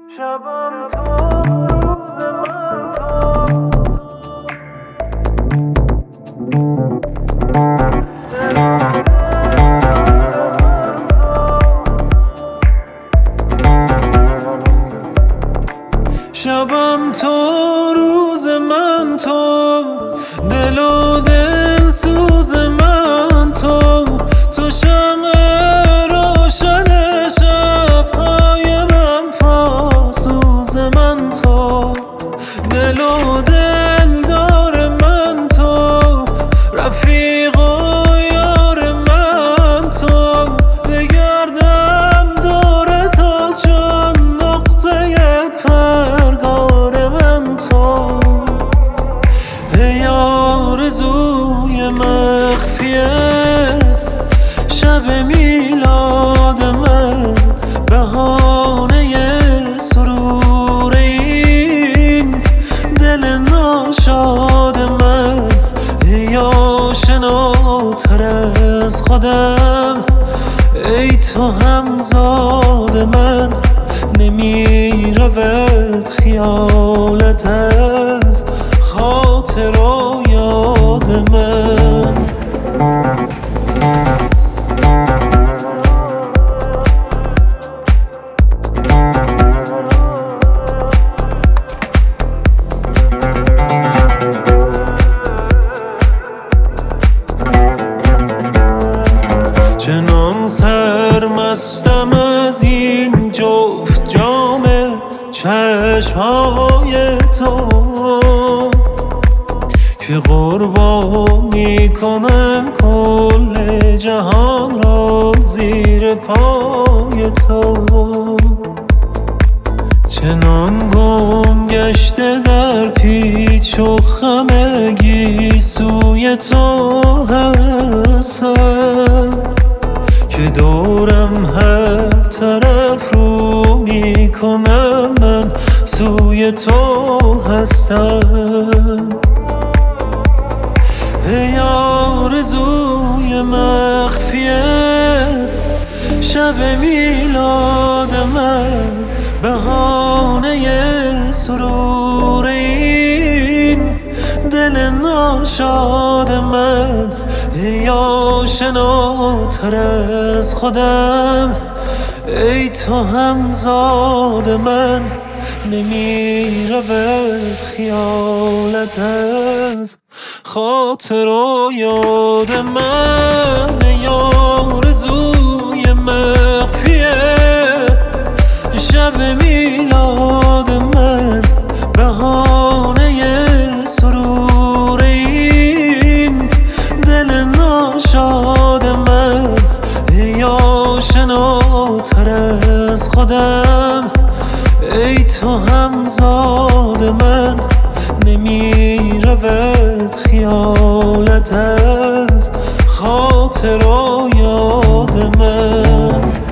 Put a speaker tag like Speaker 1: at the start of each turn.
Speaker 1: شبم تو روز من تو شبم تو روز من تو دل و دل سوز من تو شمع روشن شب‌های من پاسوز من تو دل و دل دار من تو رفیق و یار من تو بگردم دور تو چون نقطه پرگار من تو ای آرزوی مخفیه شب میلاد من بهانه سرور این دل ناشاد من ای آشناتر از خودم ای تو همزاد من نمی رود خیالت از خاطر و یاد من چنان سرمستم از این جفت جام چشمهای تو که قربانی کنم کل جهان را زیر پای تو چنان گم گشته در پیچ و خم گیسوی تو هستم که دورم هر طرف رو می کنم من سوی تو هستم ای آرزوی مخفیه شب میلاد من بهانه سرور این دل ناشاد من ای آشناتر از خودم ای تو همزاد من نمی رود خیالت از خاطر و یاد من ای آرزوی مخفیه شب میلاد من بهانه سرور این دل ناشاد من ای آشناتر از خودم ای تو همزاد من نمی رود خیالت از خاطر و یاد من